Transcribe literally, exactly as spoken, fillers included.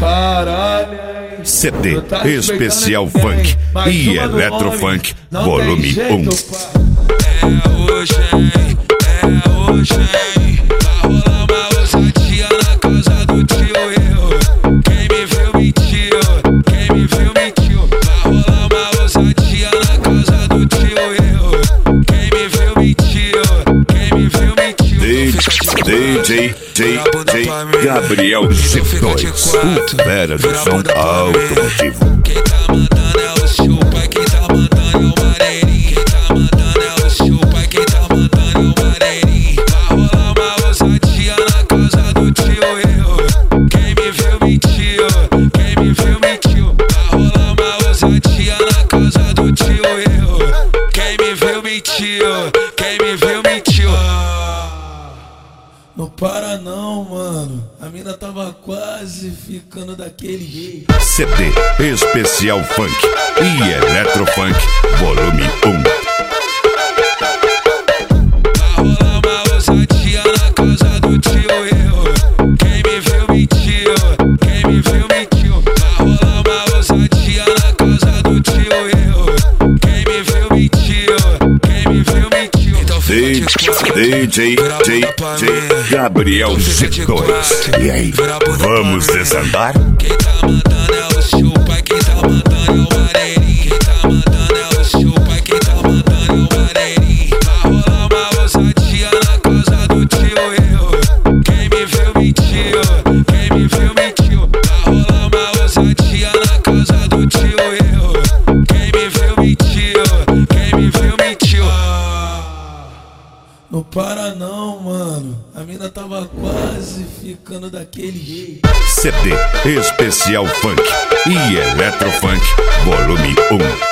Caralho. C D Especial Funk e Eletrofunk Volume um. É hoje, hein? É hoje, hein? Vai rolar uma ousadia na casa do tio eu. Quem me viu mentiu, quem me viu mentiu. Vai rolar uma ousadia na casa do tio eu. Quem me viu mentiu, quem me viu mentiu. D J J J Gabriel C dois, o fera do som automotivo. Quem tá mandando é o chupa, quem tá mandando é o maneirinho. Quem tá mandando é o chupa, quem tá mandando é o maneirinho. Vai rolar uma ousadia na casa do tio eu. Quem me viu mentiu, quem me viu mentiu. Vai rolar uma ousadia na casa do tio eu. Quem me viu mentiu, quem me viu mentiu. Não para não, mano. A mina tava quase ficando daquele jeito. C D Especial Funk e Eletrofunk Volume um. Vai rolar uma ousadia na casa do tio eu. Quem me viu mentiu, quem me viu mentiu. Vai rolar uma ousadia na casa do tio eu. Quem me viu mentiu, quem me viu mentiu. Então D J J J Gabriel C dois. E aí, vamos desandar? Quem tá mandando é o chupa, quem tá mandando é o maneirinho. Quem tá mandando é o chupa, quem tá mandando é o maneirinho. Vai rolar uma ousadia na casa do tio eu. Quem me viu mentiu, quem me viu mentiu. Vai rolar uma ousadia na casa do tio eu. Quem me viu mentiu, quem me viu mentiu. Não para não, mano. A mina tava quase ficando daquele jeito. C D Especial Funk e Eletrofunk Volume um.